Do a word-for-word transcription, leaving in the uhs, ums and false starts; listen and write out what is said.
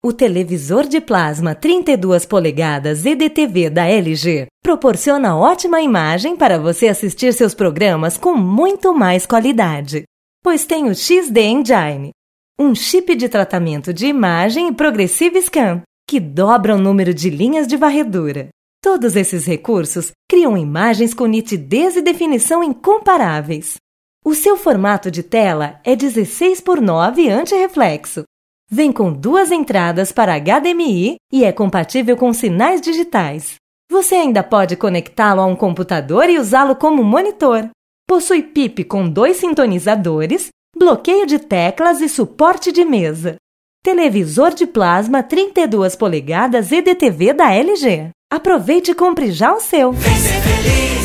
O televisor de plasma trinta e duas polegadas E D T V da L G proporciona ótima imagem para você assistir seus programas com muito mais qualidade, pois tem o X D Engine, um chip de tratamento de imagem e Progressive Scan, que dobra o número de linhas de varredura. Todos esses recursos criam imagens com nitidez e definição incomparáveis. O seu formato de tela é dezesseis por nove anti-reflexo. Vem com duas entradas para H D M I e é compatível com sinais digitais. Você ainda pode conectá-lo a um computador e usá-lo como monitor. Possui P I P com dois sintonizadores, bloqueio de teclas e suporte de mesa. Televisor de plasma trinta e duas polegadas E D T V da L G. Aproveite e compre já o seu! Vem ser feliz.